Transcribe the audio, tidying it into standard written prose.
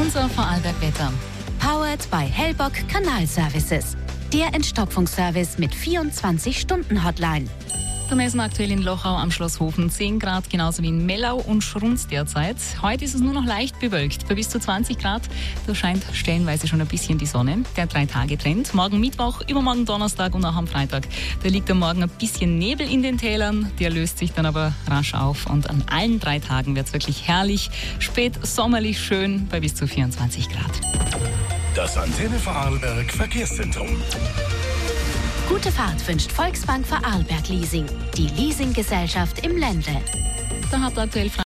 Unser Vorarlberg-Wetter. Powered by Hellbock Kanalservices. Der Entstopfungsservice mit 24-Stunden-Hotline. Da messen wir aktuell in Lochau am Schlosshofen 10 Grad, genauso wie in Mellau und Schrunz derzeit. Heute ist es nur noch leicht bewölkt, bei bis zu 20 Grad. Da scheint stellenweise schon ein bisschen die Sonne. Der 3-Tage-Trend. Morgen Mittwoch, übermorgen Donnerstag und auch am Freitag. Da liegt am Morgen ein bisschen Nebel in den Tälern. Der löst sich dann aber rasch auf. Und an allen 3 Tagen wird es wirklich herrlich, spät sommerlich schön bei bis zu 24 Grad. Das Antenne Vorarlberg Verkehrszentrum. Gute Fahrt wünscht Volksbank Vorarlberg Leasing, die Leasinggesellschaft im Ländle. Da habt ihr aktuell